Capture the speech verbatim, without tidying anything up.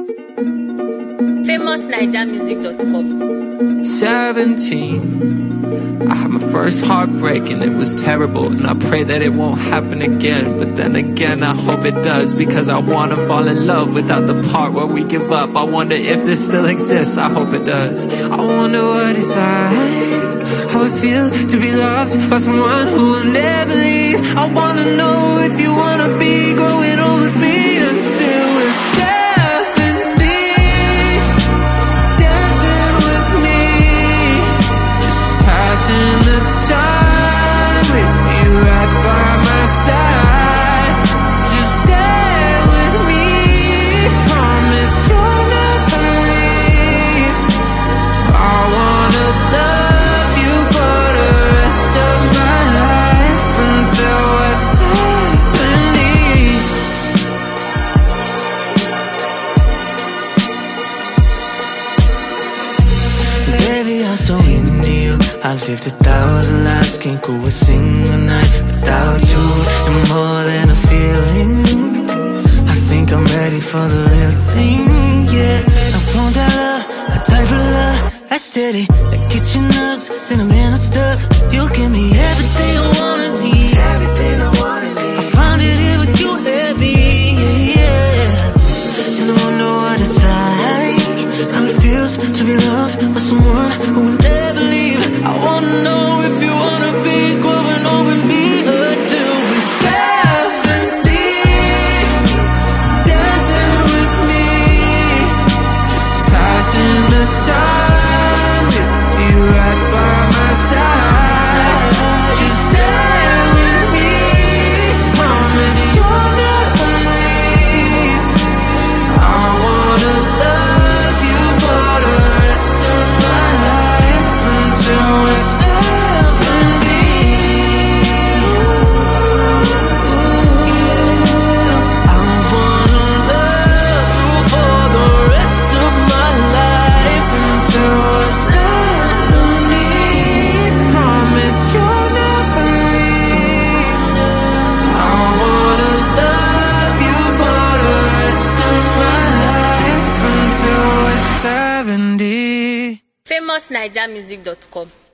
famous naija music dot com. seventeen, I had my first heartbreak and it was terrible, and I pray that it won't happen again. But then again, I hope it does, because I wanna fall in love without the part where we give up. I wonder if this still exists, I hope it does. I wonder what it's like, how it feels to be loved by someone who will never leave. I wanna know if you wanna be growing old with me until we're seventy, dancing with me, just passing the time with you right by my side. Just stay with me, promise you'll never leave. I wanna love you for the rest of my life until we're seventy. Baby, I'm so into you. I've lived a thousand lives, can't go a single night without you. You're more than a feeling, I think I'm ready for the real thing, yeah. I want that love, a type of love that's steady, like kitchen nugs, sentimental stuff. You give me everything I wanna need, everything I wanna need. I found it here with you, baby, yeah. And I wonder what it's like, how it feels to be loved by someone who will never leave. I wanna know if you wanna be growing old with me until we're seventy, dancing with me, just passing the time with you right by my side. Just stay with me, promise you'll never leave. I wanna love you for the rest of my life until we're seventy. I wanna love you for the rest of my life until we're seventy. Promise you'll never leave. I wanna love you for the rest of my life until we're seventy. famous naija music dot com.